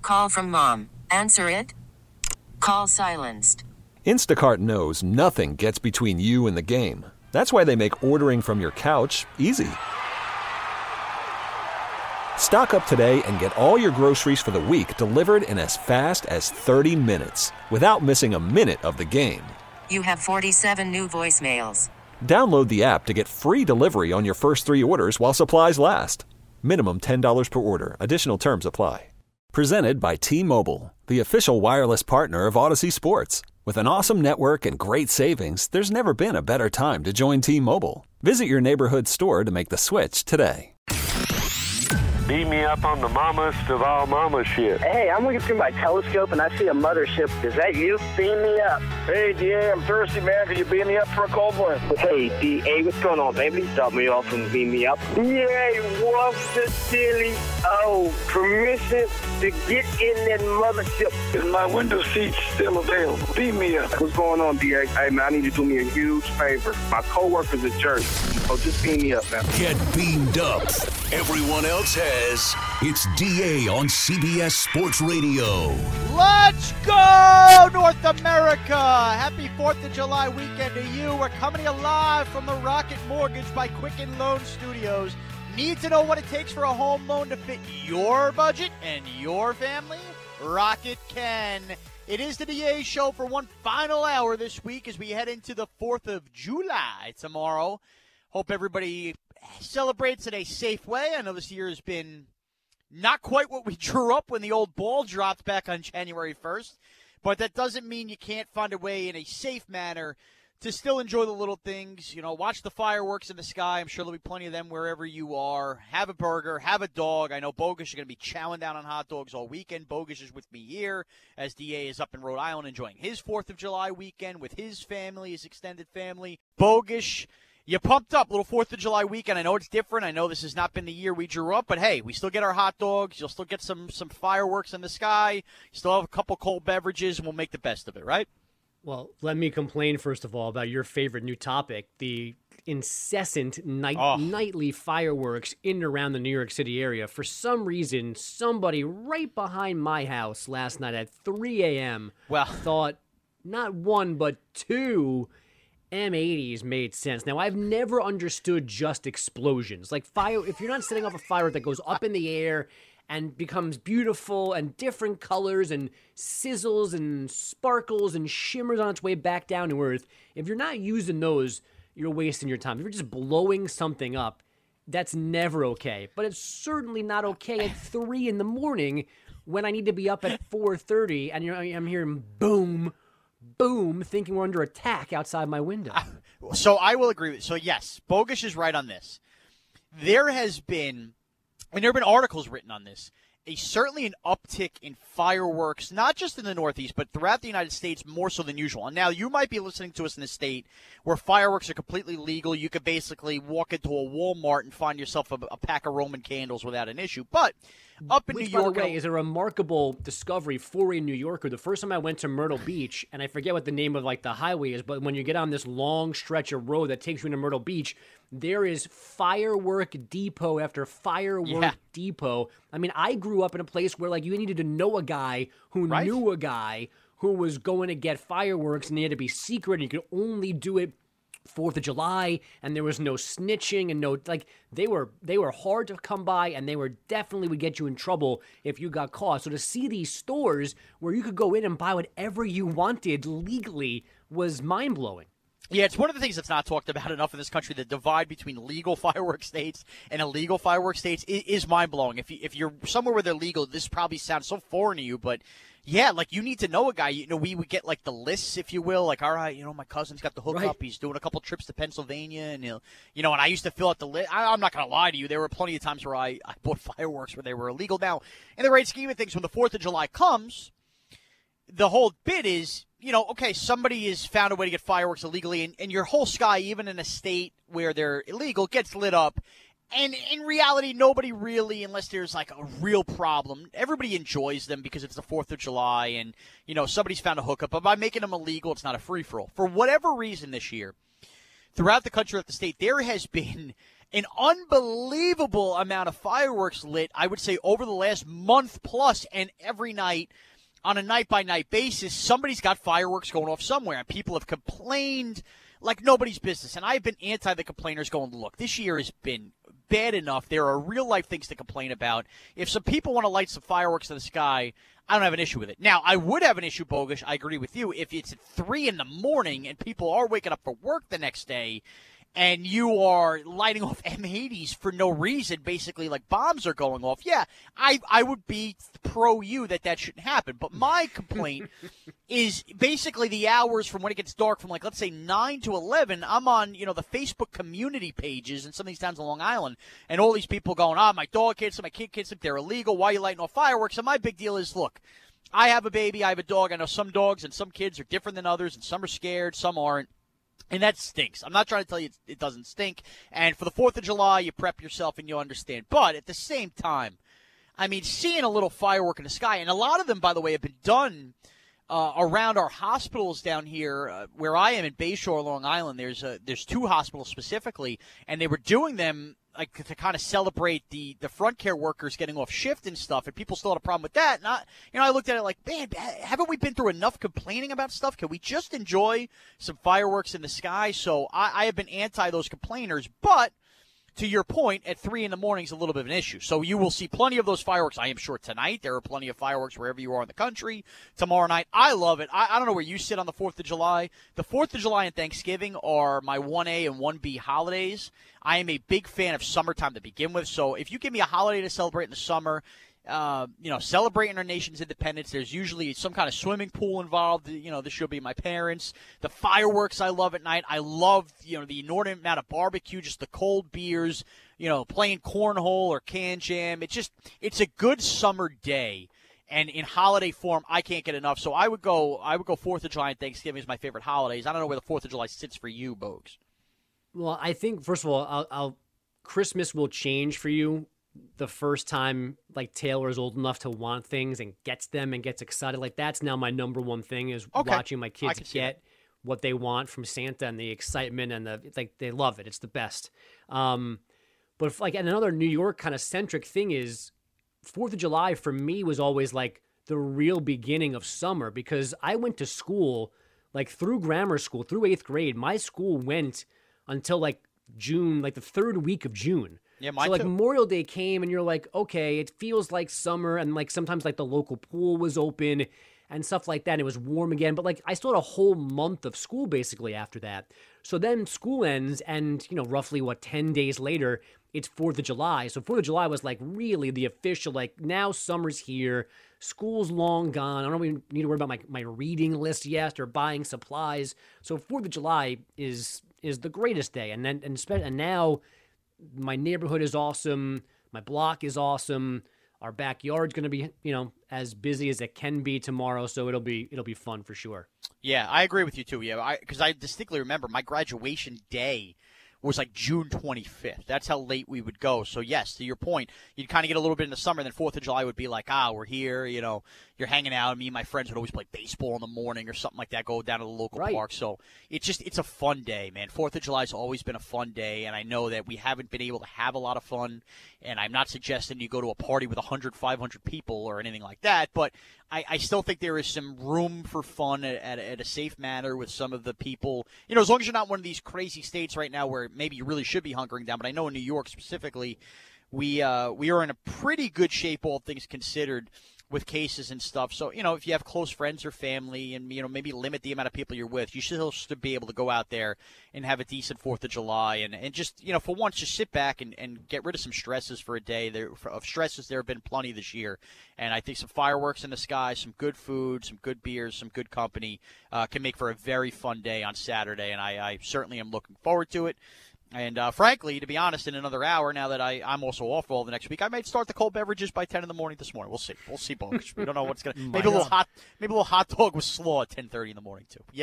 Call from mom. Answer it. Call silenced. Instacart knows nothing gets between you and the game. That's why they make ordering from your couch easy. Stock up today and get all your groceries for the week delivered in as fast as 30 minutes without missing a minute of the game. You have 47 new voicemails. Download the app to get free delivery on your first 3 orders while supplies last. Minimum $10 per order. Additional terms apply. Presented by T-Mobile, the official wireless partner of Odyssey Sports. With an awesome network and great savings, there's never been a better time to join T-Mobile. Visit your neighborhood store to make the switch today. Beat me up on the mammast of all mama shit. Hey, I'm looking through my telescope and I see a mothership. Is that you? Beam me up. Hey, DA, I'm thirsty, man. Could you beam me up for a cold one? Hey, DA, what's going on, baby? Stop me off and beam me up. DA, what's the silly? Oh, permission to get in that mothership. Is my window seat still available? Beam me up. What's going on, DA? Hey, man, I need you to do me a huge favor. My coworker's a jerk. So just beam me up, man. Get beamed up. Everyone else has. It's DA on CBS Sports Radio. Let's go, North America! Happy 4th of July weekend to you. We're coming to you live from the Rocket Mortgage by Quicken Loan Studios. Need to know what it takes for a home loan to fit your budget and your family? Rocket can. It is the DA show for one final hour this week as we head into the 4th of July tomorrow. Hope everybody celebrates in a safe way. I know this year has been not quite what we drew up when the old ball dropped back on January 1st, but that doesn't mean you can't find a way in a safe manner to still enjoy the little things. You know, watch the fireworks in the sky. I'm sure there'll be plenty of them wherever you are. Have a burger, have a dog. I know Bogus is going to be chowing down on hot dogs all weekend. Bogus is with me here as DA is up in Rhode Island enjoying his 4th of July weekend with his family, his extended family. Bogus, you pumped up, little 4th of July weekend. I know it's different. I know this has not been the year we drew up, but hey, we still get our hot dogs. You'll still get some fireworks in the sky. You still have a couple cold beverages, and we'll make the best of it, right? Well, let me complain, first of all, about your favorite new topic, the incessant nightly fireworks in and around the New York City area. For some reason, somebody right behind my house last night at 3 a.m. thought not one but two M80s made sense. Now, I've never understood just explosions. Like fire, if you're not setting off a firework that goes up in the air and becomes beautiful and different colors and sizzles and sparkles and shimmers on its way back down to earth, if you're not using those, you're wasting your time. If you're just blowing something up, that's never okay. But it's certainly not okay at 3 in the morning when I need to be up at 4:30 and I'm hearing boom, boom, thinking we're under attack outside my window. So I will agree with you. So yes, Bogus is right on this. There have been articles written on this. Certainly an uptick in fireworks, not just in the Northeast, but throughout the United States, more so than usual. And now you might be listening to us in a state where fireworks are completely legal. You could basically walk into a Walmart and find yourself a pack of Roman candles without an issue. But up in New York, by the way, is a remarkable discovery for a New Yorker. The first time I went to Myrtle Beach, and I forget what the name of the highway is, but when you get on this long stretch of road that takes you into Myrtle Beach, there is firework depot after firework depot. I mean, I grew up in a place where you needed to know a guy who knew a guy who was going to get fireworks, and they had to be secret, and you could only do it 4th of July, and there was no snitching and no, they were hard to come by, and they were definitely would get you in trouble if you got caught. So to see these stores where you could go in and buy whatever you wanted legally was mind-blowing. Yeah, it's one of the things that's not talked about enough in this country. The divide between legal fireworks states and illegal fireworks states is mind-blowing. If you're somewhere where they're legal, this probably sounds so foreign to you, but yeah, you need to know a guy. We would get the lists, if you will. All right, my cousin's got the hookup. Right. He's doing a couple trips to Pennsylvania, and and I used to fill out the list. I'm not going to lie to you. There were plenty of times where I bought fireworks where they were illegal. Now, in the great scheme of things, when the 4th of July comes, the whole bit is, okay, somebody has found a way to get fireworks illegally, and your whole sky, even in a state where they're illegal, gets lit up. And in reality, nobody really, unless there's a real problem, everybody enjoys them because it's the 4th of July and, somebody's found a hookup. But by making them illegal, it's not a free-for-all. For whatever reason this year, throughout the country, throughout the state, there has been an unbelievable amount of fireworks lit, I would say, over the last month plus, and every night on a night-by-night basis, somebody's got fireworks going off somewhere, and people have complained like nobody's business. And I've been anti the complainers going, look, this year has been bad enough. There are real-life things to complain about. If some people want to light some fireworks in the sky, I don't have an issue with it. Now, I would have an issue, Bogusch, I agree with you, if it's at 3 in the morning and people are waking up for work the next day, and you are lighting off M80s for no reason, basically like bombs are going off, yeah, I would be pro you that shouldn't happen. But my complaint is basically the hours from when it gets dark from, like, let's say 9 to 11. I'm on, the Facebook community pages in some of these towns on Long Island, and all these people going, my dog can't sleep, my kid can't sleep, they're illegal, why are you lighting off fireworks? And my big deal is, look, I have a baby, I have a dog, I know some dogs and some kids are different than others, and some are scared, some aren't. And that stinks. I'm not trying to tell you it doesn't stink. And for the 4th of July, you prep yourself and you understand. But at the same time, I mean, seeing a little firework in the sky, and a lot of them, by the way, have been done around our hospitals down here where I am in Bayshore, Long Island. There's 2 hospitals specifically, and they were doing them like to kind of celebrate the front care workers getting off shift and stuff, and people still had a problem with that. And I looked at it like, man, haven't we been through enough complaining about stuff? Can we just enjoy some fireworks in the sky? So I have been anti those complainers, but to your point, at 3 in the morning is a little bit of an issue. So you will see plenty of those fireworks, I am sure, tonight. There are plenty of fireworks wherever you are in the country. Tomorrow night, I love it. I don't know where you sit on the 4th of July. The 4th of July and Thanksgiving are my 1A and 1B holidays. I am a big fan of summertime to begin with. So if you give me a holiday to celebrate in the summer, celebrating our nation's independence, there's usually some kind of swimming pool involved. This should be my parents. The fireworks I love at night. I love, the inordinate amount of barbecue, just the cold beers, playing cornhole or can jam. It's a good summer day. And in holiday form, I can't get enough. So I would go 4th of July and Thanksgiving is my favorite holidays. I don't know where the 4th of July sits for you, Bogues. Well, I think, first of all, Christmas will change for you the first time, like, Taylor is old enough to want things and gets them and gets excited. Like, that's now my number one thing is watching my kids get what they want from Santa and the excitement and they love it. It's the best. But and another New York kind of centric thing is 4th of July for me was always like the real beginning of summer, because I went to school, like, through grammar school, through 8th grade. My school went until like June, like the 3rd week of June. Yeah, mine so like too. Memorial Day came and you're like, okay, it feels like summer, and like sometimes like the local pool was open and stuff like that, and it was warm again. But like I still had a whole month of school basically after that. So then school ends, and roughly 10 days later, it's 4th of July. So 4th of July was like really the official, like, now summer's here, school's long gone. I don't even need to worry about my reading list yet or buying supplies. So 4th of July is the greatest day. And now my neighborhood is awesome. My block is awesome. Our backyard's going to be, as busy as it can be tomorrow. So it'll be fun for sure. Yeah, I agree with you too. Yeah, because I distinctly remember my graduation day was like June 25th. That's how late we would go. So, yes, to your point, you'd kind of get a little bit in the summer, and then 4th of July would be like, we're here, you're hanging out. Me and my friends would always play baseball in the morning or something like that, go down to the local park. So it's a fun day, man. 4th of July has always been a fun day, and I know that we haven't been able to have a lot of fun, and I'm not suggesting you go to a party with 100, 500 people or anything like that, but I still think there is some room for fun at a safe manner with some of the people. As long as you're not one of these crazy states right now where maybe you really should be hunkering down. But I know in New York specifically, we are in a pretty good shape, all things considered, with cases and stuff. So, if you have close friends or family and, maybe limit the amount of people you're with, you should still be able to go out there and have a decent 4th of July and just, for once, just sit back and get rid of some stresses for a day. Of stresses, there have been plenty this year. And I think some fireworks in the sky, some good food, some good beers, some good company can make for a very fun day on Saturday. And I certainly am looking forward to it. And frankly, to be honest, in another hour, now that I'm also off all the next week, I might start the cold beverages by 10 in the morning this morning. We'll see, folks. We don't know what's going to. Maybe a little hot dog with slaw at 10:30 in the morning too. You never know.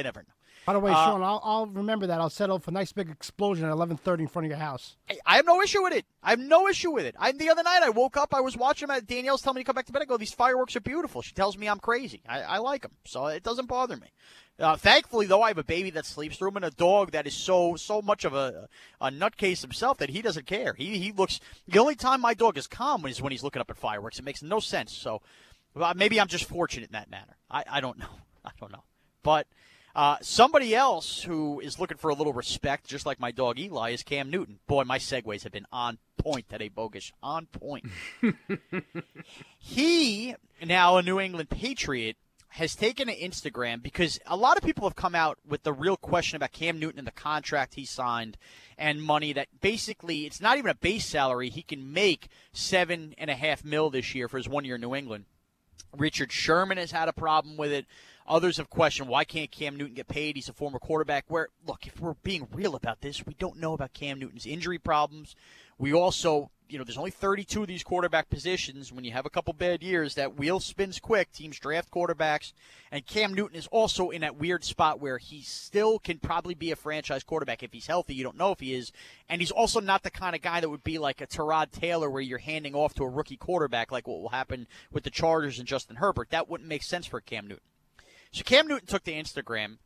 By the way, Sean, I'll remember that. I'll settle for a nice big explosion at 11:30 in front of your house. I have no issue with it. The other night I woke up, I was watching them. Danielle's telling me to come back to bed. I go, these fireworks are beautiful. She tells me I'm crazy. I like them, so it doesn't bother me. Thankfully, though, I have a baby that sleeps through them and a dog that is so much of a nutcase himself that he doesn't care. He looks. The only time my dog is calm is when he's looking up at fireworks. It makes no sense. So maybe I'm just fortunate in that manner. I don't know. But somebody else who is looking for a little respect, just like my dog Eli, is Cam Newton. Boy, my segues have been on point today, Bogusch. On point. He, now a New England Patriot, has taken to Instagram because a lot of people have come out with the real question about Cam Newton and the contract he signed and money that basically it's not even a base salary. He can make $7.5 million this year for his 1 year in New England. Richard Sherman has had a problem with it. Others have questioned, why can't Cam Newton get paid? He's a former quarterback. Where, look, if we're being real about this, we don't know about Cam Newton's injury problems. We also, there's only 32 of these quarterback positions. When you have a couple bad years, that wheel spins quick. Teams draft quarterbacks. And Cam Newton is also in that weird spot where he still can probably be a franchise quarterback if he's healthy. You don't know if he is. And he's also not the kind of guy that would be like a Tyrod Taylor where you're handing off to a rookie quarterback like what will happen with the Chargers and Justin Herbert. That wouldn't make sense for Cam Newton. So Cam Newton took to Instagram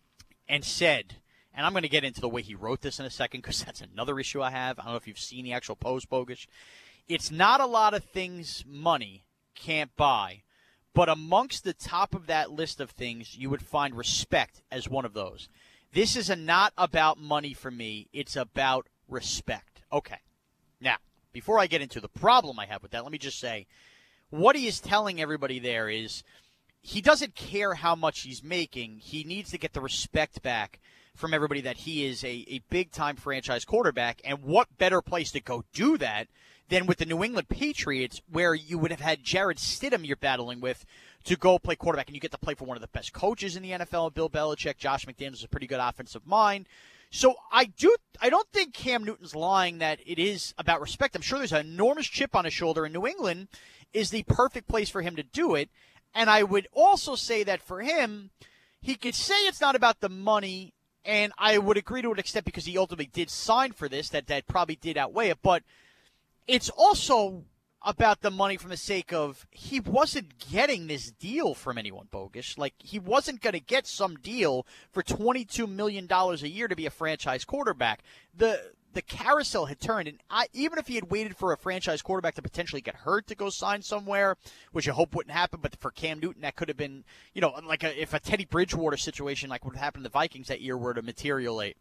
and said, and I'm going to get into the way he wrote this in a second because that's another issue I have. I don't know if you've seen the actual post, Bogusch. It's not a lot of things money can't buy, but amongst the top of that list of things, you would find respect as one of those. This is not about money for me. It's about respect. Okay. Now, before I get into the problem I have with that, let me just say what he is telling everybody there is he doesn't care how much he's making. He needs to get the respect back from everybody that he is a big-time franchise quarterback. And what better place to go do that than with the New England Patriots, where you would have had Jarrett Stidham you're battling with to go play quarterback, and you get to play for one of the best coaches in the NFL, Bill Belichick. Josh McDaniels is a pretty good offensive mind. So I don't think Cam Newton's lying that it is about respect. I'm sure there's an enormous chip on his shoulder, and New England is the perfect place for him to do it. And I would also say that for him, he could say it's not about the money, and I would agree to an extent because he ultimately did sign for this, that probably did outweigh it. But it's also about the money from the sake of he wasn't getting this deal from anyone, Bogusch. Like, he wasn't going to get some deal for $22 million a year to be a franchise quarterback. The carousel had turned, and even if he had waited for a franchise quarterback to potentially get hurt to go sign somewhere, which I hope wouldn't happen, but for Cam Newton, that could have been, like if a Teddy Bridgewater situation like what happened to the Vikings that year were to materialize.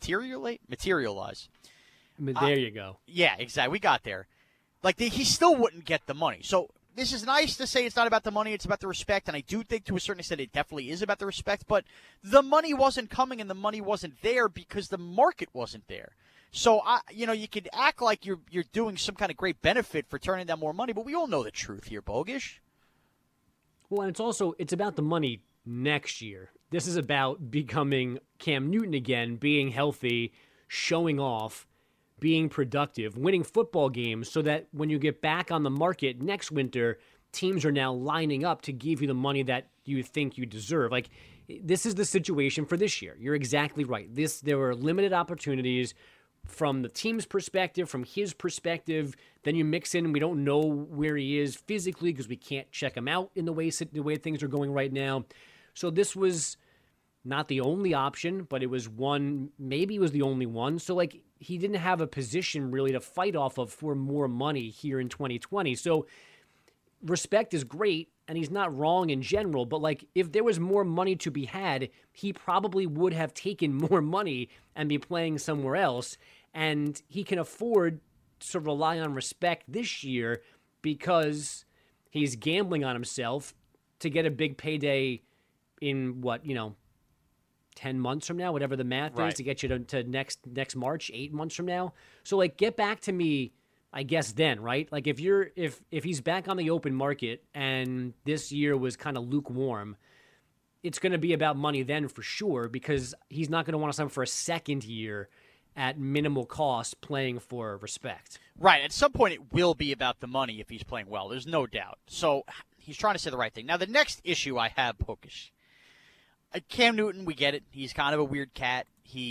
There you go. Yeah, exactly. We got there. Like, he still wouldn't get the money. So this is nice to say it's not about the money, it's about the respect, and I do think to a certain extent it definitely is about the respect, but the money wasn't coming and the money wasn't there because the market wasn't there. So, you could act like you're doing some kind of great benefit for turning down more money, but we all know the truth here, Bogusch. Well, and it's about the money next year. This is about becoming Cam Newton again, being healthy, showing off, being productive, winning football games so that when you get back on the market next winter, teams are now lining up to give you the money that you think you deserve. Like, this is the situation for this year. You're exactly right. There were limited opportunities from the team's perspective, from his perspective. Then you mix in, we don't know where he is physically because we can't check him out in the way things are going right now. So this was not the only option, but it was one, maybe it was the only one. So, like, he didn't have a position really to fight off of for more money here in 2020. So respect is great, and he's not wrong in general, but, like, if there was more money to be had, he probably would have taken more money and be playing somewhere else. And he can afford to rely on respect this year because he's gambling on himself to get a big payday in 10 months from now, whatever the math is, to get you to next March, 8 months from now. So, like, get back to me, I guess, then, right? Like, if he's back on the open market and this year was kind of lukewarm, it's going to be about money then for sure, because he's not going to want to sign for a second year at minimal cost playing for respect. Right. At some point, it will be about the money if he's playing well. There's no doubt. So he's trying to say the right thing. Now, the next issue I have, Bogusch, Cam Newton, we get it. He's kind of a weird cat.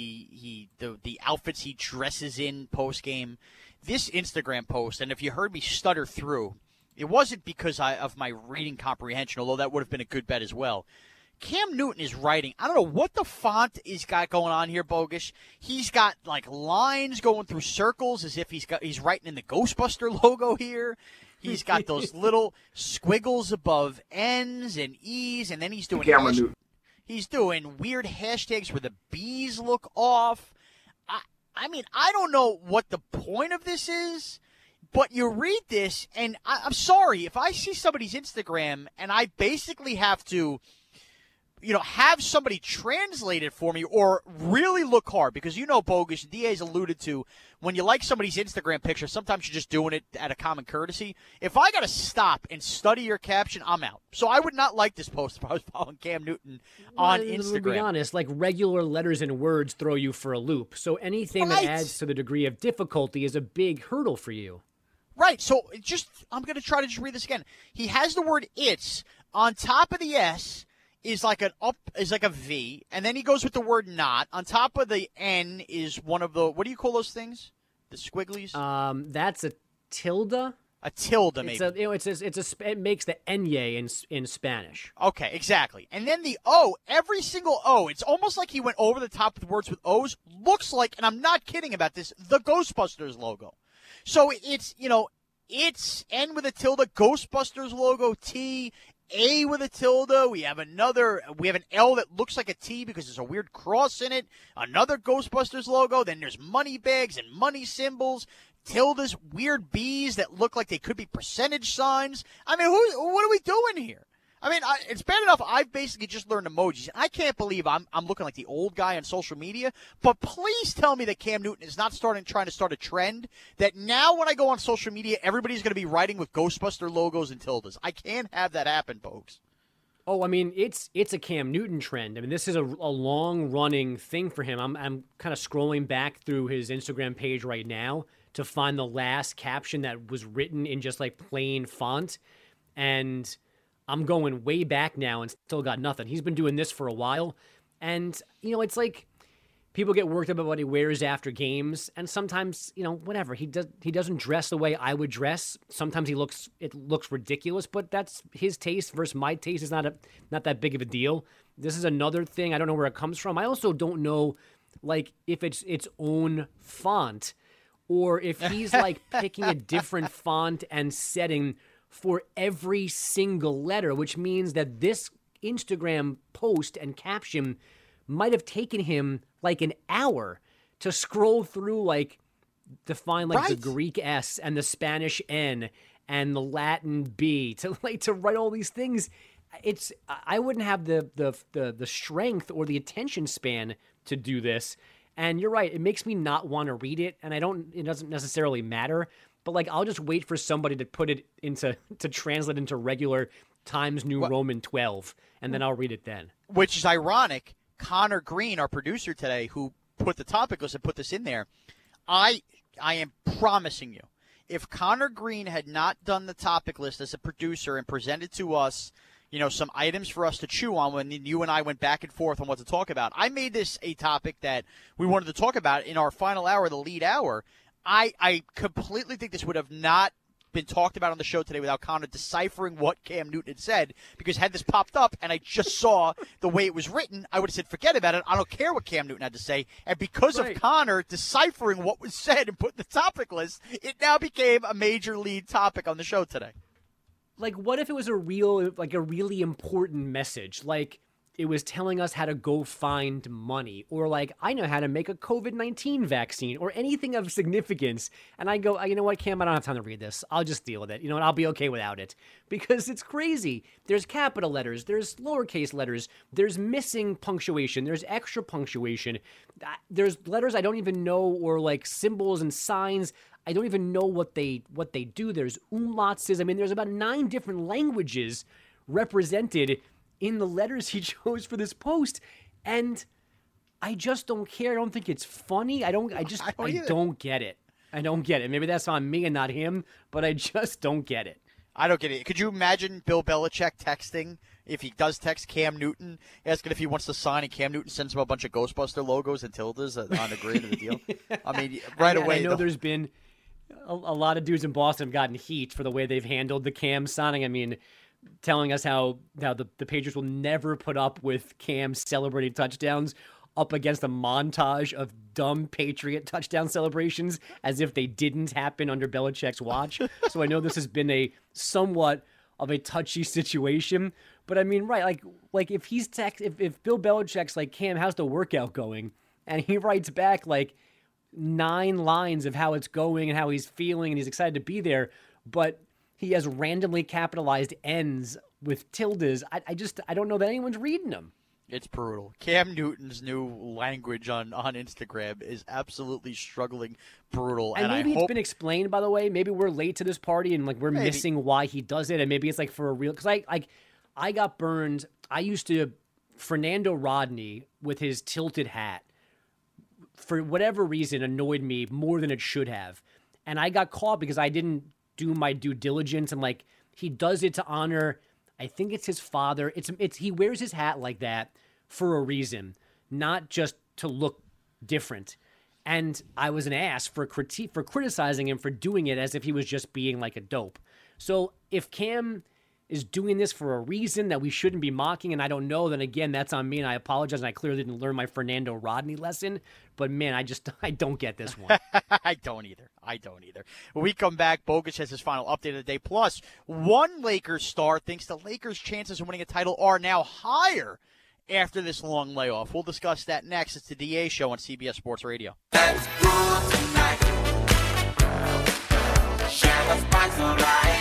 The outfits he dresses in post game. This Instagram post, and if you heard me stutter through, it wasn't because of my reading comprehension, although that would have been a good bet as well. Cam Newton is writing. I don't know what the font he's got going on here, Bogus. He's got like lines going through circles as if he's writing in the Ghostbuster logo here. He's got those little squiggles above N's and E's, and then he's doing weird hashtags where the B's look off. I mean, I don't know what the point of this is, but you read this, and I'm sorry, if I see somebody's Instagram and I basically have to have somebody translate it for me or really look hard, because Bogus, DA's alluded to, when you like somebody's Instagram picture, sometimes you're just doing it out of common courtesy. If I got to stop and study your caption, I'm out. So I would not like this post if I was following Cam Newton on Instagram. To be honest, like regular letters and words throw you for a loop. So anything that adds to the degree of difficulty is a big hurdle for you. Right. So I'm going to try to just read this again. He has the word "it's" on top of the S. Is like a V, and then he goes with the word "not." On top of the N is one of the, what do you call those things? The squigglies? That's a tilde. A tilde, maybe. It makes the enye in Spanish. Okay, exactly. And then the O, every single O, it's almost like he went over the top of the words with O's. Looks like, and I'm not kidding about this, the Ghostbusters logo. So it's N with a tilde, Ghostbusters logo, T, A with a tilde. We have an L that looks like a T because there's a weird cross in it. Another Ghostbusters logo. Then there's money bags and money symbols. Tildes, weird B's that look like they could be percentage signs. I mean, what are we doing here? I mean, it's bad enough I've basically just learned emojis. I can't believe I'm looking like the old guy on social media. But please tell me that Cam Newton is not trying to start a trend that now when I go on social media, everybody's going to be writing with Ghostbuster logos and tildes. I can't have that happen, folks. Oh, I mean, it's a Cam Newton trend. I mean, this is a long-running thing for him. I'm kind of scrolling back through his Instagram page right now to find the last caption that was written in just like plain font, and I'm going way back now and still got nothing. He's been doing this for a while. And, it's like people get worked up about what he wears after games. And sometimes, whatever. He doesn't dress the way I would dress. Sometimes it looks ridiculous, but that's his taste versus my taste. Is not that big of a deal. This is another thing. I don't know where it comes from. I also don't know, like, if it's its own font or if he's, like, picking a different font and setting for every single letter, which means that this Instagram post and caption might have taken him like an hour to scroll through, like, to find like the Greek S and the Spanish N and the Latin B to write all these things. I wouldn't have the strength or the attention span to do this. And you're right, it makes me not want to read it, and it doesn't necessarily matter. But, like, I'll just wait for somebody to put it to translate into regular Times New Roman 12, and then I'll read it then. Which is ironic. Connor Green, our producer today, who put the topic list and put this in there, I am promising you, if Connor Green had not done the topic list as a producer and presented to us, some items for us to chew on when you and I went back and forth on what to talk about, I made this a topic that we wanted to talk about in our final hour, the lead hour. I completely think this would have not been talked about on the show today without Connor deciphering what Cam Newton had said, because had this popped up and I just saw the way it was written, I would have said, forget about it. I don't care what Cam Newton had to say. And because of Connor deciphering what was said and putting the topic list, it now became a major lead topic on the show today. Like, what if it was a really important message? Like, it was telling us how to go find money, or like, I know how to make a COVID-19 vaccine, or anything of significance. And I go, you know what, Cam, I don't have time to read this. I'll just deal with it. And I'll be okay without it, because it's crazy. There's capital letters, there's lowercase letters, there's missing punctuation, there's extra punctuation, there's letters I don't even know, or like symbols and signs I don't even know what they do. There's umlauts. I mean, there's about 9 different languages represented in the letters he chose for this post, and I just don't care. I don't think it's funny. I don't get it. I don't get it. Maybe that's on me and not him, but I just don't get it. I don't get it. Could you imagine Bill Belichick texting, if he does text Cam Newton, asking if he wants to sign, and Cam Newton sends him a bunch of Ghostbuster logos and tildes on the grade of the deal? I mean, right away. I know there's been a lot of dudes in Boston have gotten heat for the way they've handled the Cam signing. I mean, telling us how the Patriots will never put up with Cam celebrating touchdowns up against a montage of dumb Patriot touchdown celebrations as if they didn't happen under Belichick's watch. So I know this has been a somewhat of a touchy situation, but I mean, right, like if he's if Bill Belichick's like, Cam, how's the workout going? And he writes back like 9 lines of how it's going and how he's feeling and he's excited to be there, but he has randomly capitalized N's with tildes. I don't know that anyone's reading them. It's brutal. Cam Newton's new language on Instagram is absolutely struggling brutal. And maybe it's been explained, by the way. Maybe we're late to this party and like we're missing why he does it. And maybe it's like for a real, because I got burned. I used to Fernando Rodney with his tilted hat for whatever reason annoyed me more than it should have. And I got caught because I didn't do my due diligence, and like he does it to honor, I think it's his father. It's he wears his hat like that for a reason, not just to look different. And I was an ass for criticizing him for doing it as if he was just being like a dope. So if Cam is doing this for a reason that we shouldn't be mocking, and I don't know, then again, that's on me, and I apologize, and I clearly didn't learn my Fernando Rodney lesson. But, man, I don't get this one. I don't either. When we come back, Bogusch has his final update of the day. Plus, one Lakers star thinks the Lakers' chances of winning a title are now higher after this long layoff. We'll discuss that next. It's the DA Show on CBS Sports Radio. Let's groove tonight. Share the spotlight.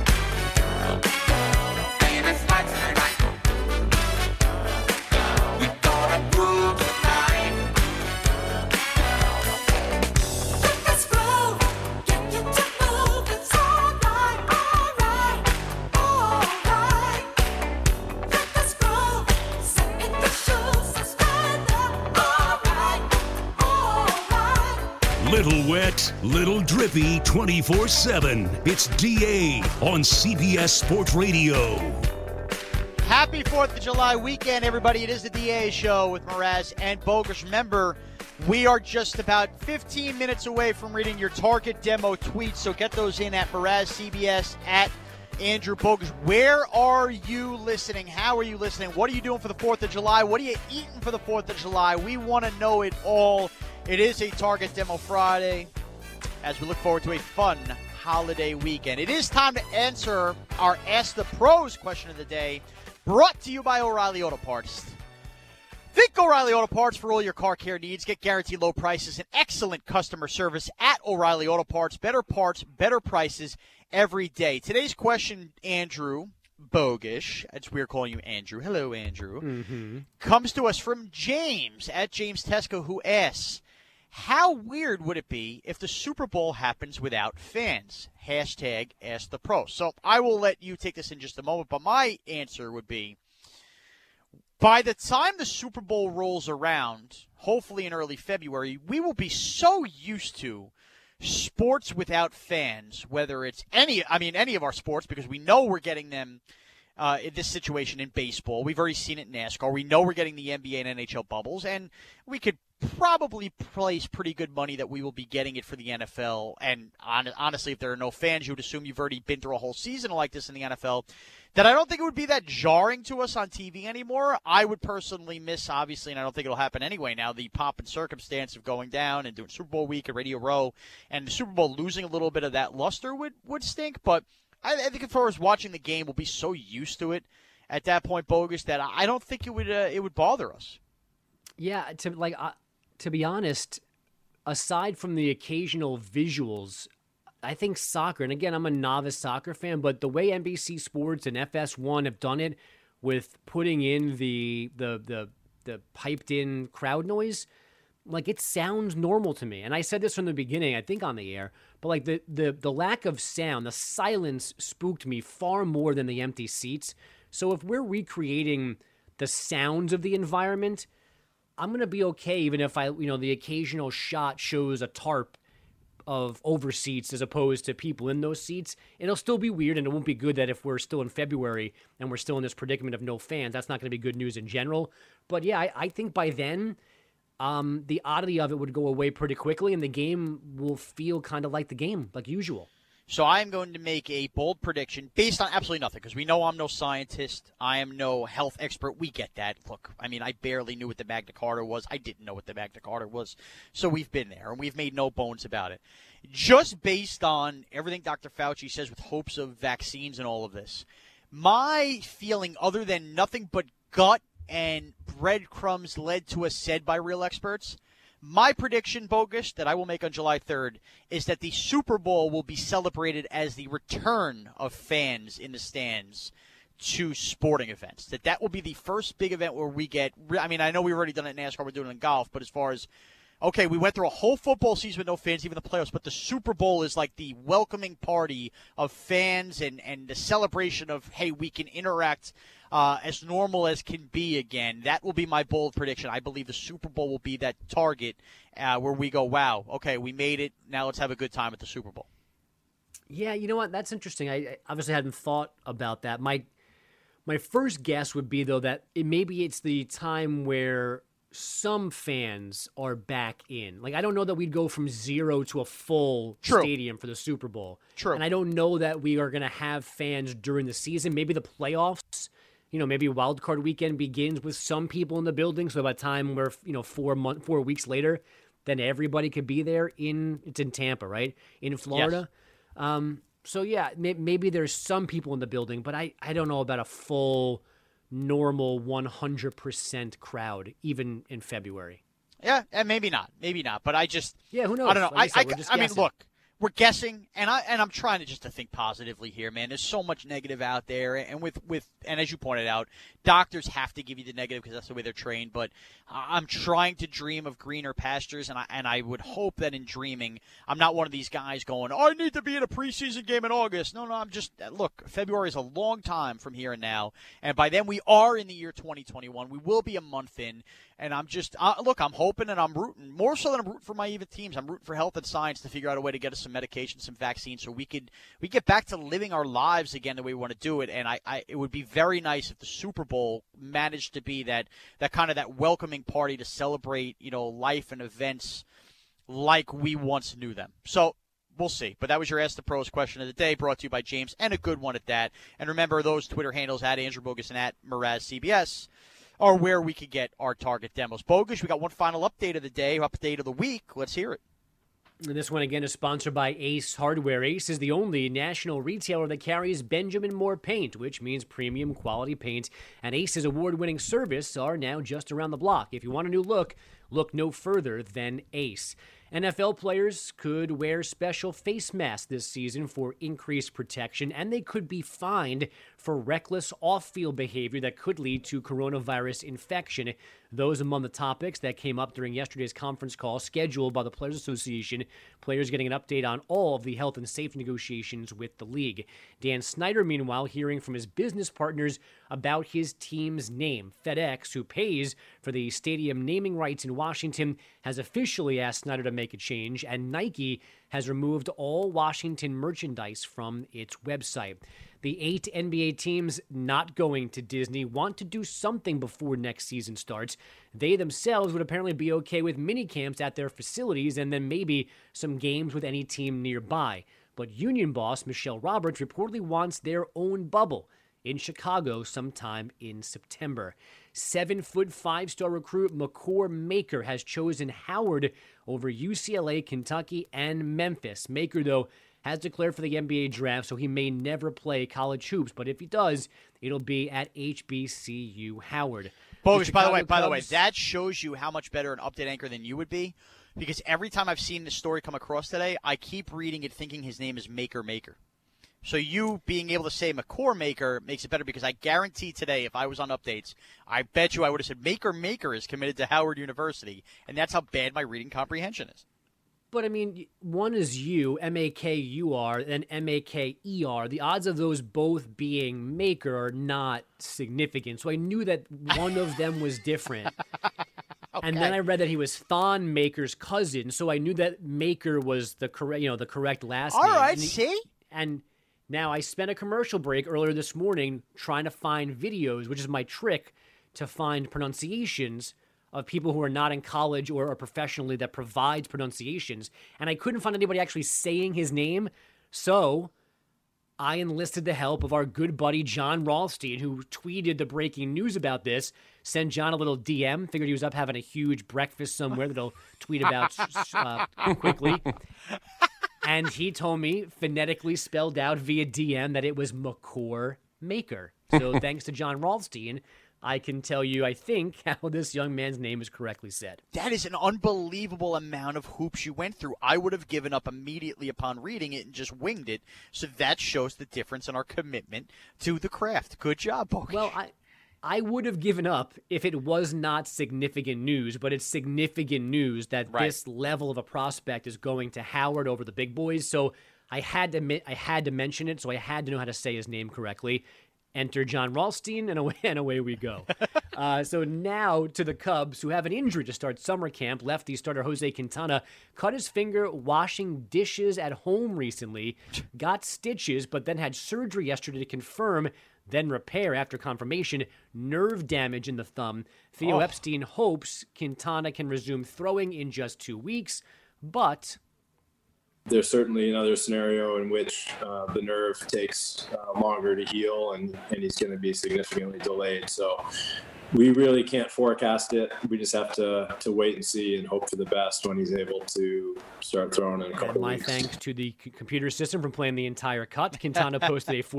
Little wet, little drippy, 24/7. It's DA on CBS Sports Radio. Happy 4th of July weekend, everybody. It is the DA Show with Mraz and Bogusch. Remember, we are just about 15 minutes away from reading your Target demo tweets, so get those in at Mraz CBS, at Andrew Bogusch. Where are you listening? How are you listening? What are you doing for the 4th of July? What are you eating for the 4th of July? We want to know it all. It is a Target Demo Friday as we look forward to a fun holiday weekend. It is time to answer our Ask the Pros question of the day, brought to you by O'Reilly Auto Parts. Think O'Reilly Auto Parts for all your car care needs. Get guaranteed low prices and excellent customer service at O'Reilly Auto Parts. Better parts, better prices every day. Today's question, Andrew Bogusch, it's weird calling you Andrew. Hello, Andrew. Comes to us from James at James Tesco, who asks, how weird would it be if the Super Bowl happens without fans? Hashtag Ask the Pro. So I will let you take this in just a moment, but my answer would be, by the time the Super Bowl rolls around, hopefully in early February, we will be so used to sports without fans, whether it's any of our sports, because we know we're getting them in this situation in baseball. We've already seen it in NASCAR. We know we're getting the NBA and NHL bubbles, and we could probably place pretty good money that we will be getting it for the NFL. And honestly, if there are no fans, you would assume you've already been through a whole season like this in the NFL, that I don't think it would be that jarring to us on TV anymore. I would personally miss, obviously, and I don't think it'll happen anyway now, the pomp and circumstance of going down and doing Super Bowl week at Radio Row, and the Super Bowl losing a little bit of that luster would stink. But I think as far as watching the game, we'll be so used to it at that point, Bogusch, that I don't think it would bother us. Yeah, to be honest, aside from the occasional visuals, I think soccer, and again, I'm a novice soccer fan, but the way NBC Sports and FS1 have done it with putting in the piped-in crowd noise, like, it sounds normal to me. And I said this from the beginning, I think on the air, but like the lack of sound, the silence spooked me far more than the empty seats. So if we're recreating the sounds of the environment, I'm going to be okay even if the occasional shot shows a tarp of over seats as opposed to people in those seats. It'll still be weird, and it won't be good that if we're still in February and we're still in this predicament of no fans, that's not going to be good news in general. But yeah, I think by then, the oddity of it would go away pretty quickly, and the game will feel kind of like the game, like usual. So I am going to make a bold prediction based on absolutely nothing, because we know I'm no scientist. I am no health expert. We get that. Look, I mean, I barely knew what the Magna Carta was. I didn't know what the Magna Carta was. So we've been there, and we've made no bones about it. Just based on everything Dr. Fauci says with hopes of vaccines and all of this, my feeling, other than nothing but gut and breadcrumbs led to us said by real experts, my prediction, Bogus, that I will make on July 3rd is that the Super Bowl will be celebrated as the return of fans in the stands to sporting events. That will be the first big event where we get – I mean, I know we've already done it in NASCAR, we're doing it in golf, but as far as – okay, we went through a whole football season with no fans, even the playoffs, but the Super Bowl is like the welcoming party of fans and the celebration of, hey, we can interact as normal as can be again. That will be my bold prediction. I believe the Super Bowl will be that target where we go, wow, okay, we made it. Now let's have a good time at the Super Bowl. Yeah, you know what? That's interesting. I obviously hadn't thought about that. My first guess would be, though, that maybe it's the time where some fans are back in. Like, I don't know that we'd go from zero to a full stadium for the Super Bowl. True. And I don't know that we are going to have fans during the season. Maybe the playoffs, maybe wild card weekend begins with some people in the building. So by the time we're, 4 weeks later, then everybody could be there it's in Tampa, right? In Florida. Yes. So yeah, maybe there's some people in the building, but I don't know about a full normal 100% crowd, even in February. Yeah, and maybe not. But I just who knows? I don't know. Like I mean, look, we're guessing, and I'm trying to think positively here, man. There's so much negative out there, and with and as you pointed out, doctors have to give you the negative because that's the way they're trained. But I'm trying to dream of greener pastures, and I would hope that in dreaming, I'm not one of these guys going, I need to be in a preseason game in August. No, I'm just look. February is a long time from here and now, and by then we are in the year 2021. We will be a month in. And I'm just look, I'm hoping and I'm rooting more so than I'm rooting for my even teams. I'm rooting for health and science to figure out a way to get us some medication, some vaccines, so we get back to living our lives again the way we want to do it. And it would be very nice if the Super Bowl managed to be that kind of that welcoming party to celebrate, life and events like we once knew them. So we'll see. But that was your Ask the Pros question of the day, brought to you by James, and a good one at that. And remember, those Twitter handles at Andrew Bogus and at MrazCBS are where we could get our target demos. Bogus, we got one final update of the day, update of the week. Let's hear it. And this one, again, is sponsored by Ace Hardware. Ace is the only national retailer that carries Benjamin Moore paint, which means premium quality paint. And Ace's award-winning service are now just around the block. If you want a new look no further than Ace. NFL players could wear special face masks this season for increased protection, and they could be fined for reckless off-field behavior that could lead to coronavirus infection. Those among the topics that came up during yesterday's conference call scheduled by the Players Association. Players getting an update on all of the health and safety negotiations with the league. Dan Snyder, meanwhile, hearing from his business partners about his team's name. FedEx, who pays for the stadium naming rights in Washington, has officially asked Snyder to make a change, and Nike has removed all Washington merchandise from its website. The 8 NBA teams not going to Disney want to do something before next season starts. They themselves would apparently be okay with mini camps at their facilities and then maybe some games with any team nearby. But union boss Michelle Roberts reportedly wants their own bubble in Chicago sometime in September. 7-foot 5-star recruit Makor Maker has chosen Howard over UCLA, Kentucky, and Memphis. Maker, though, has declared for the NBA draft, so he may never play college hoops. But if he does, it'll be at HBCU Howard. Bogus, by the way, that shows you how much better an update anchor than you would be. Because every time I've seen this story come across today, I keep reading it thinking his name is Maker. So you being able to say Makor Maker makes it better, because I guarantee today, if I was on updates, I bet you I would have said Maker is committed to Howard University. And that's how bad my reading comprehension is. But, I mean, one is U, M-A-K-U-R, and M-A-K-E-R. The odds of those both being Maker are not significant. So I knew that one of them was different. And then I read that he was Thon Maker's cousin, so I knew that Maker was the correct last name. All right, see? And now I spent a commercial break earlier this morning trying to find videos, which is my trick to find pronunciations of people who are not in college or professionally that provides pronunciations. And I couldn't find anybody actually saying his name, so I enlisted the help of our good buddy John Rothstein, who tweeted the breaking news about this, sent John a little DM, figured he was up having a huge breakfast somewhere that he'll tweet about quickly. And he told me, phonetically spelled out via DM, that it was McCore Maker. So thanks to John Rothstein, I can tell you, I think, how this young man's name is correctly said. That is an unbelievable amount of hoops you went through. I would have given up immediately upon reading it and just winged it. So that shows the difference in our commitment to the craft. Good job, Bogish. Well, I would have given up if it was not significant news, but it's significant news that this level of a prospect is going to Howard over the big boys. So I had to mention it, so I had to know how to say his name correctly. Enter John Rothstein, and away we go. So now to the Cubs, who have an injury to start summer camp. Lefty starter Jose Quintana cut his finger washing dishes at home recently, got stitches, but then had surgery yesterday to confirm, then repair after confirmation, nerve damage in the thumb. Theo Epstein hopes Quintana can resume throwing in just 2 weeks, but there's certainly another scenario in which the nerve takes longer to heal and he's going to be significantly delayed. So we really can't forecast it. We just have to wait and see and hope for the best when he's able to start throwing in a couple my weeks. Thanks to the computer system from playing the entire cut. Quintana posted a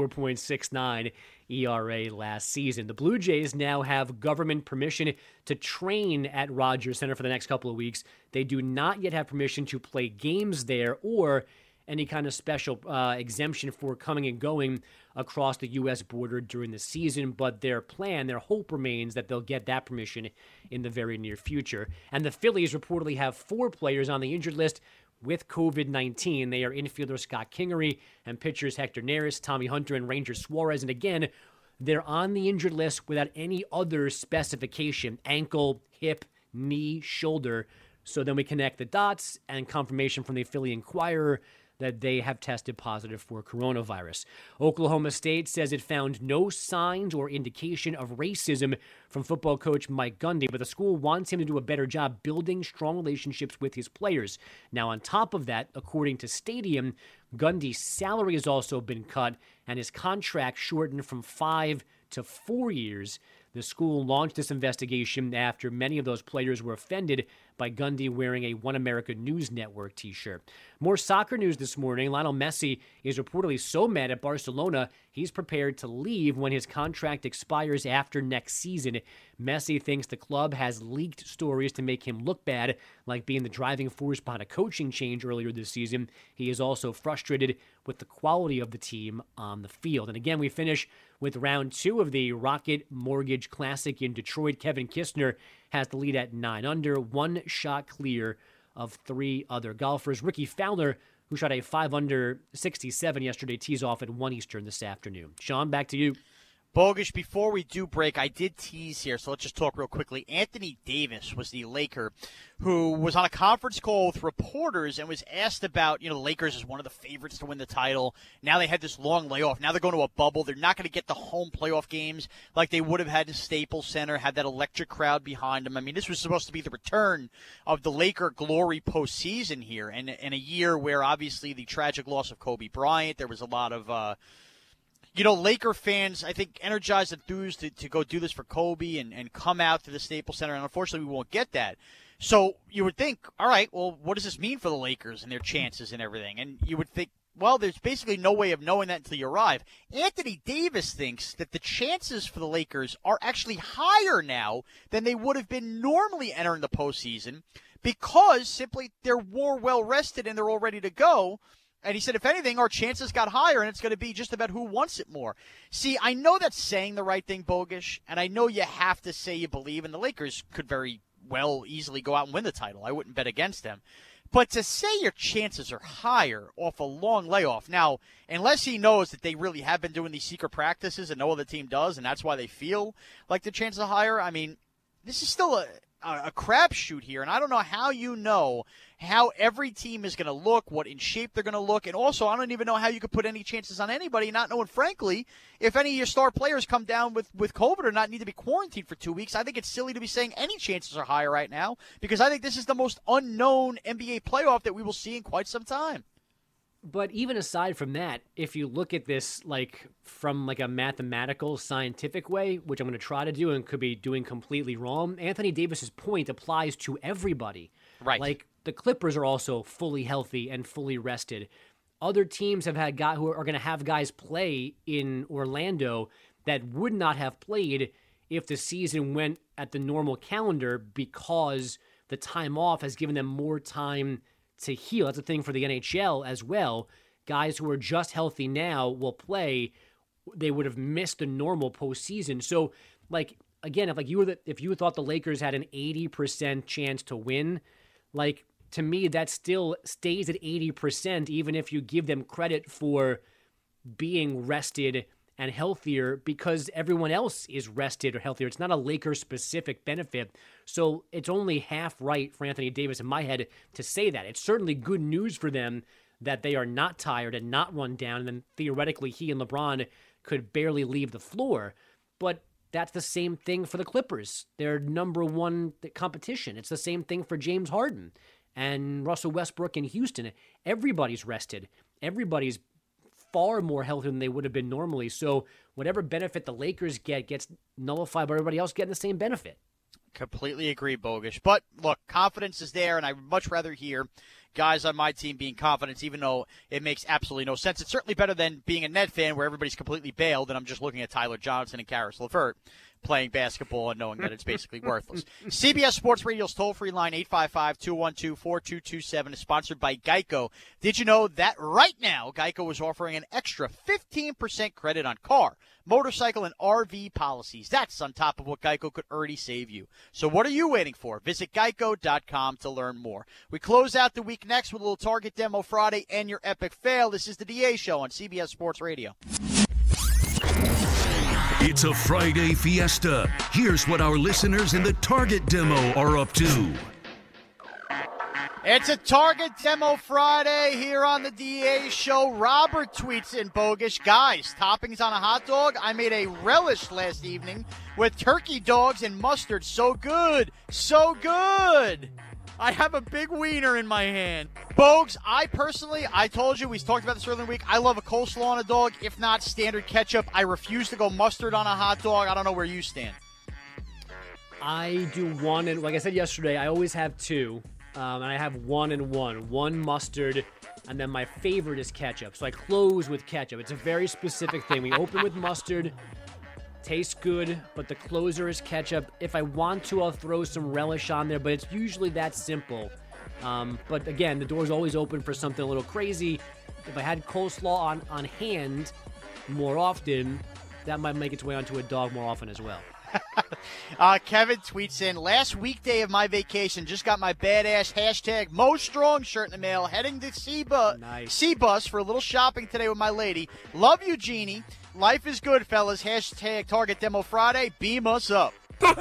4.69 ERA last season. The Blue Jays now have government permission to train at Rogers Center for the next couple of weeks. They do not yet have permission to play games there or any kind of special exemption for coming and going across the U.S. border during the season, but their hope remains that they'll get that permission in the very near future. And the Phillies reportedly have 4 players on the injured list with COVID-19. They are infielder Scott Kingery and pitchers Hector Neris, Tommy Hunter, and Ranger Suarez. And again, they're on the injured list without any other specification: ankle, hip, knee, shoulder. So then we connect the dots and confirmation from the Philly Inquirer that they have tested positive for coronavirus. Oklahoma State says it found no signs or indication of racism from football coach Mike Gundy, but the school wants him to do a better job building strong relationships with his players. Now, on top of that, according to Stadium, Gundy's salary has also been cut and his contract shortened from 5 to 4 years. The school launched this investigation after many of those players were offended by Gundy wearing a One America News Network t-shirt. More soccer news this morning. Lionel Messi is reportedly so mad at Barcelona, he's prepared to leave when his contract expires after next season. Messi thinks the club has leaked stories to make him look bad, like being the driving force behind a coaching change earlier this season. He is also frustrated with the quality of the team on the field. And again, we finish with round 2 of the Rocket Mortgage Classic in Detroit. Kevin Kistner has the lead at 9 under, 1 shot clear of 3 other golfers. Ricky Fowler, who shot a 5 under 67 yesterday, tees off at 1 Eastern this afternoon. Sean, back to you. Bogish, before we do break, I did tease here, so let's just talk real quickly. Anthony Davis was the Laker who was on a conference call with reporters and was asked about, the Lakers is one of the favorites to win the title. Now they had this long layoff. Now they're going to a bubble. They're not going to get the home playoff games like they would have had in Staples Center, had that electric crowd behind them. I mean, this was supposed to be the return of the Laker glory postseason here, and in a year where obviously the tragic loss of Kobe Bryant, there was a lot of Laker fans, I think, energized, enthused to go do this for Kobe and come out to the Staples Center, and unfortunately we won't get that. So you would think, all right, well, what does this mean for the Lakers and their chances and everything? And you would think, well, there's basically no way of knowing that until you arrive. Anthony Davis thinks that the chances for the Lakers are actually higher now than they would have been normally entering the postseason because simply they're more well-rested and they're all ready to go. And he said, if anything, our chances got higher, and it's going to be just about who wants it more. See, I know that's saying the right thing, Bogish, and I know you have to say you believe, and the Lakers could very well easily go out and win the title. I wouldn't bet against them. But to say your chances are higher off a long layoff, now, unless he knows that they really have been doing these secret practices and no other team does, and that's why they feel like the chances are higher, I mean, this is still a crapshoot here, and I don't know how you know how every team is going to look, what in shape they're going to look, and also I don't even know how you could put any chances on anybody, not knowing, frankly, if any of your star players come down with COVID or not need to be quarantined for 2 weeks. I think it's silly to be saying any chances are higher right now because I think this is the most unknown NBA playoff that we will see in quite some time. But even aside from that, if you look at this from a mathematical, scientific way, which I'm going to try to do and could be doing completely wrong, Anthony Davis's point applies to everybody. Right. The Clippers are also fully healthy and fully rested. Other teams have had guys who are going to have guys play in Orlando that would not have played if the season went at the normal calendar because the time off has given them more time to heal. That's a thing for the NHL as well. Guys who are just healthy now will play. They would have missed the normal postseason. So, again, if you thought the Lakers had an 80% chance to win, to me, that still stays at 80%, even if you give them credit for being rested and healthier because everyone else is rested or healthier. It's not a Lakers-specific benefit. So it's only half right for Anthony Davis in my head to say that. It's certainly good news for them that they are not tired and not run down, and then theoretically he and LeBron could barely leave the floor. But that's the same thing for the Clippers. They're number one competition. It's the same thing for James Harden and Russell Westbrook in Houston. Everybody's rested. Everybody's far more healthy than they would have been normally. So whatever benefit the Lakers get gets nullified by everybody else getting the same benefit. Completely agree, Bogusch. But, look, confidence is there, and I would much rather hear guys on my team being confident, even though it makes absolutely no sense. It's certainly better than being a Net fan where everybody's completely bailed and I'm just looking at Tyler Johnson and Karis LeVert playing basketball and knowing that it's basically worthless. CBS Sports Radio's toll-free line, 855-212-4227, is sponsored by Geico. Did you know that right now Geico is offering an extra 15% credit on car, motorcycle, and RV policies? That's on top of what Geico could already save you. So what are you waiting for? Visit geico.com to learn more. We close out the week next with a little Target Demo Friday and your epic fail. This is the DA Show on CBS Sports Radio. It's a Friday fiesta. Here's what our listeners in the Target Demo are up to. It's a Target Demo Friday here on the DA Show. Robert tweets in, Bogusch, guys, toppings on a hot dog? I made a relish last evening with turkey dogs and mustard. So good. So good. I have a big wiener in my hand. Bogues, I told you, we talked about this earlier in the week, I love a coleslaw on a dog, if not standard ketchup. I refuse to go mustard on a hot dog. I don't know where you stand. I do one, and like I said yesterday, I always have two, and I have 1 and 1. One mustard, and then my favorite is ketchup. So I close with ketchup. It's a very specific thing. We open with mustard. Tastes good, but the closer is ketchup. If I want to, I'll throw some relish on there, but it's usually that simple. But again, the door's always open for something a little crazy. If I had coleslaw on hand more often, that might make its way onto a dog more often as well. Kevin tweets in, last weekday of my vacation, just got my badass hashtag Mo Strong shirt in the mail, heading to C-Bus for a little shopping today with my lady. Love you, Jeannie. Life is good, fellas. Hashtag Target Demo Friday. Beam us up.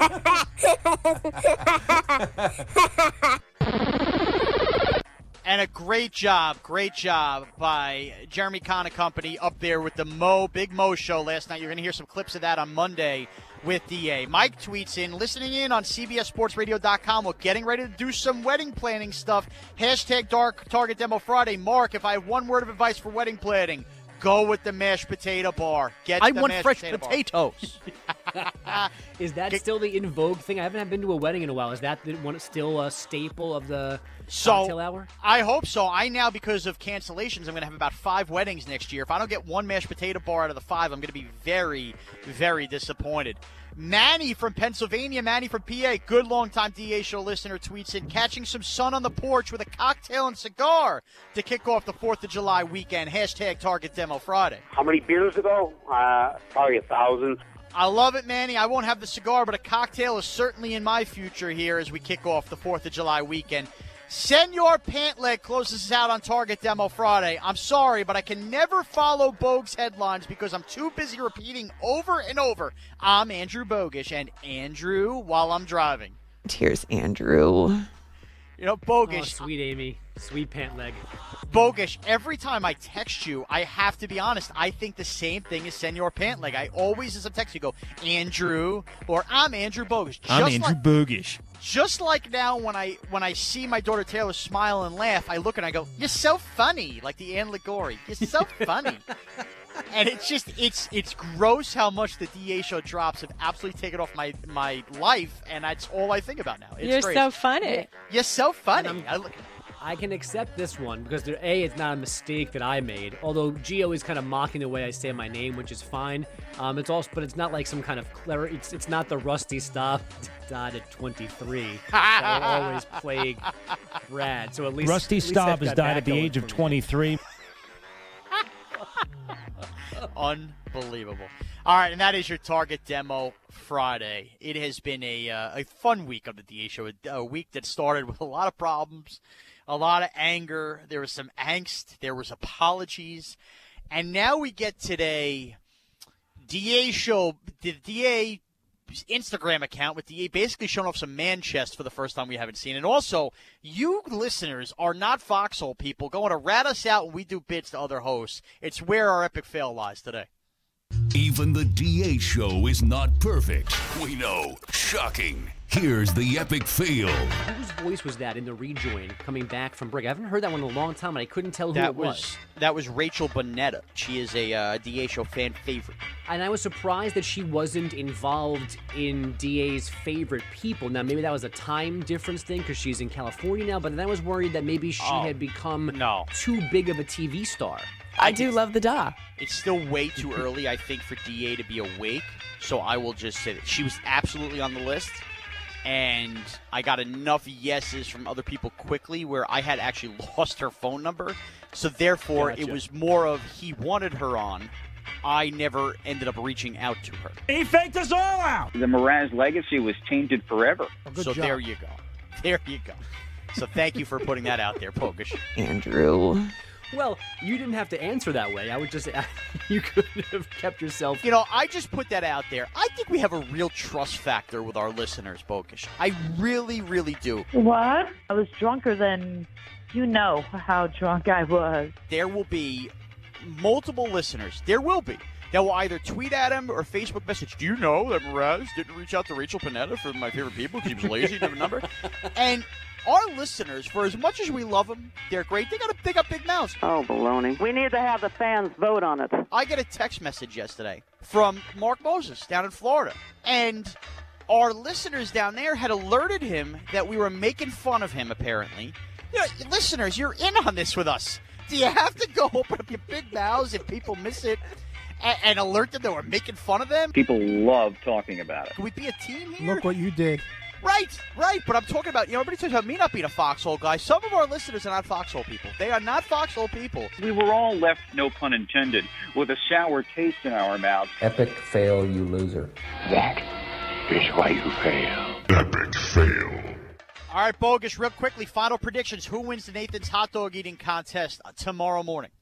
And a great job by Jeremy Kahn and company up there with the Big Mo show last night. You're going to hear some clips of that on Monday with DA. Mike tweets in, listening in on CBSSportsRadio.com. We're getting ready to do some wedding planning stuff. Hashtag Target Demo Friday. Mark, if I have one word of advice for wedding planning, go with the mashed potato bar. I want fresh potatoes. Is that still the in vogue thing? I haven't been to a wedding in a while. Is that still a staple of the cocktail hour? I hope so. I now, because of cancellations, I'm going to have about 5 weddings next year. If I don't get one mashed potato bar out of the 5, I'm going to be very, very disappointed. Manny from Pennsylvania, Manny from PA, good long-time DA Show listener, tweets in, catching some sun on the porch with a cocktail and cigar to kick off the 4th of July weekend. Hashtag Target Demo Friday. How many beers ago? Probably 1,000. I love it, Manny. I won't have the cigar, but a cocktail is certainly in my future here as we kick off the 4th of July weekend. Senor Pantleg closes us out on Target Demo Friday. I'm sorry, but I can never follow Bogue's headlines because I'm too busy repeating over and over, I'm Andrew Bogusch, and Andrew while I'm driving. Here's Andrew. You know, Bogish. Oh, sweet Amy. Sweet pant leg. Bogish, every time I text you, I have to be honest, I think the same thing as Senor Pant Leg. I always, as I'm texting you, go, Andrew, or I'm Andrew Bogish. I'm Andrew Bogish. Just like now when I see my daughter Taylor smile and laugh, I look and I go, you're so funny, like the Ann Ligori. You're so funny. And it's just, it's gross how much the DA show drops have absolutely taken off my life, and that's all I think about now. You're great. so funny. You're so funny. I can accept this one because it's not a mistake that I made. Although Gio is kind of mocking the way I say my name, which is fine. But it's not like some kind of clever. It's not the Rusty Staub died at 23. That will always plague Brad. So at least Rusty Staub has died at the age of 23. Unbelievable. All right, and that is your Target Demo Friday. It has been a fun week of the DA Show, a week that started with a lot of problems, a lot of anger. There was some angst. There was apologies. And now we get today, DA Show, the DA Instagram account with DA basically showing off some man chest for the first time we haven't seen. And also, you listeners are not foxhole people going to rat us out when we do bits to other hosts. It's where our epic fail lies today. Even the DA show is not perfect. We know. Shocking. Here's the epic fail. Whose voice was that in the rejoin coming back from break? I haven't heard that one in a long time, and I couldn't tell who it was. That was Rachel Bonetta. She is a DA show fan favorite. And I was surprised that she wasn't involved in DA's favorite people. Now, maybe that was a time difference thing because she's in California now, but then I was worried that maybe she had become too big of a TV star. I do love the Da. It's still way too early, I think, for DA to be awake. So I will just say that she was absolutely on the list. And I got enough yeses from other people quickly where I had actually lost her phone number. So therefore, It was more of he wanted her on. I never ended up reaching out to her. He faked us all out. The Mraz legacy was tainted forever. So there you go. There you go. So thank you for putting that out there, Pogish. Andrew. Well, you didn't have to answer that way. I would just, you could have kept yourself. You know, I just put that out there. I think we have a real trust factor with our listeners, Bogish. I really, really do. What? I was drunker than, you know how drunk I was. There will be multiple listeners. There will be. That will either tweet at him or Facebook message, do you know that Mraz didn't reach out to Rachel Panetta for my favorite people because he was lazy, didn't have a number? And our listeners, for as much as we love them, they're great. They got big mouths. Oh, baloney. We need to have the fans vote on it. I got a text message yesterday from Mark Moses down in Florida. And our listeners down there had alerted him that we were making fun of him, apparently. You know, listeners, you're in on this with us. Do you have to go open up your big mouths if people miss it and alert them that we're making fun of them? People love talking about it. Can we be a team here? Look what you did. Right. But I'm talking about, everybody talks about me not being a foxhole guy. Some of our listeners are not foxhole people. They are not foxhole people. We were all left, no pun intended, with a sour taste in our mouths. Epic fail, you loser. That is why you fail. Epic fail. All right, Bogish, real quickly, final predictions. Who wins the Nathan's hot dog eating contest tomorrow morning?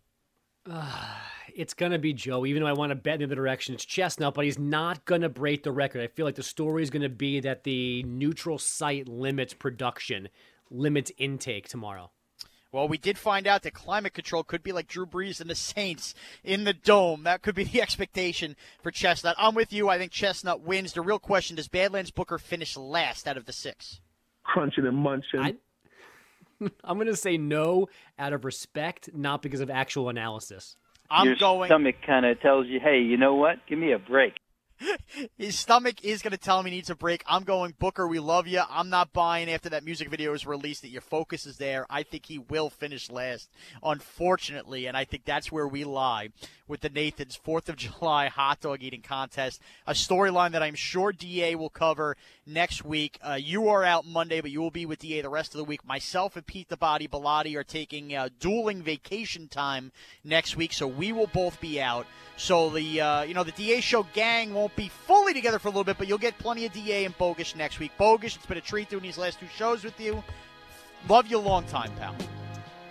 It's going to be Joe, even though I want to bet in the other direction. It's Chestnut, but he's not going to break the record. I feel like the story is going to be that the neutral site limits production, limits intake tomorrow. Well, we did find out that climate control could be like Drew Brees and the Saints in the Dome. That could be the expectation for Chestnut. I'm with you. I think Chestnut wins. The real question, does Badlands Booker finish last out of the 6? Crunching and munching. I'm going to say no out of respect, not because of actual analysis. Your stomach kind of tells you, hey, you know what? Give me a break. His stomach is going to tell him he needs a break. I'm going, Booker, we love you. I'm not buying after that music video is released that your focus is there. I think he will finish last, unfortunately, and I think that's where we lie with the Nathan's 4th of July hot dog eating contest, a storyline that I'm sure DA will cover next week. You are out Monday, but you will be with DA the rest of the week. Myself and Pete the Body Bilotti are taking dueling vacation time next week, so we will both be out. So the DA Show gang won't be fully together for a little bit, but you'll get plenty of DA and Bogish next week. Bogish, it's been a treat doing these last 2 shows with you. Love you long time, pal.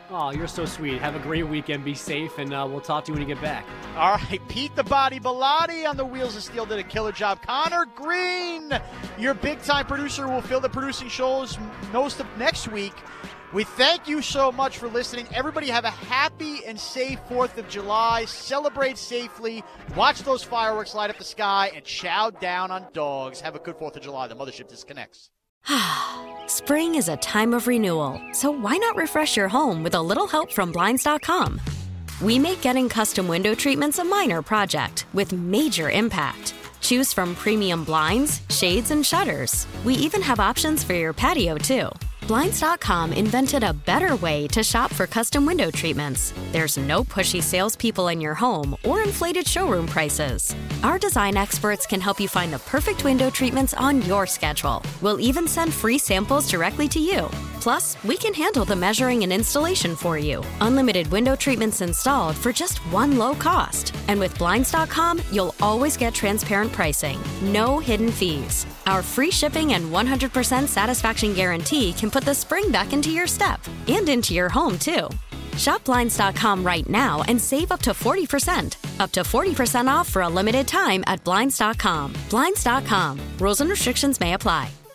Oh, you're so sweet. Have a great weekend. Be safe, and we'll talk to you when you get back. All right, Pete the Body Bellotti on the Wheels of Steel did a killer job. Connor Green, your big-time producer, will fill the producing shows most of next week. We thank you so much for listening. Everybody have a happy and safe 4th of July. Celebrate safely. Watch those fireworks light up the sky and chow down on dogs. Have a good 4th of July. The mothership disconnects. Spring is a time of renewal, so why not refresh your home with a little help from Blinds.com? We make getting custom window treatments a minor project with major impact. Choose from premium blinds, shades, and shutters. We even have options for your patio, too. Blinds.com invented a better way to shop for custom window treatments. There's no pushy salespeople in your home or inflated showroom prices. Our design experts can help you find the perfect window treatments on your schedule. We'll even send free samples directly to you. Plus, we can handle the measuring and installation for you. Unlimited window treatments installed for just one low cost. And with Blinds.com, you'll always get transparent pricing. No hidden fees. Our free shipping and 100% satisfaction guarantee can put the spring back into your step and into your home, too. Shop Blinds.com right now and save up to 40%. Up to 40% off for a limited time at Blinds.com. Blinds.com. Rules and restrictions may apply.